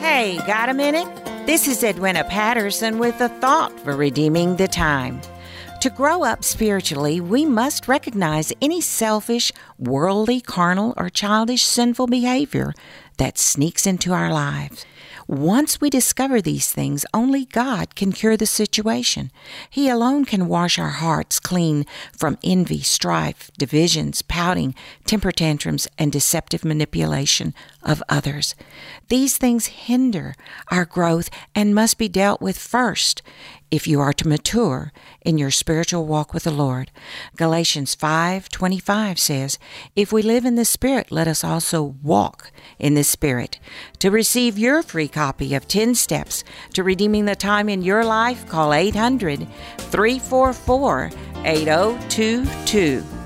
Hey, got a minute? This is Edwina Patterson with a thought for redeeming the time. To grow up spiritually, we must recognize any selfish, worldly, carnal, or childish sinful behavior that sneaks into our lives. Once we discover these things, only God can cure the situation. He alone can wash our hearts clean from envy, strife, divisions, pouting, temper tantrums, and deceptive manipulation of others. These things hinder our growth and must be dealt with first if you are to mature in your spiritual walk with the Lord. Galatians 5:25 says, "If we live in the Spirit, let us also walk in the Spirit." To receive your free copy of 10 Steps to Redeeming the Time in Your Life, call 800-344-8022.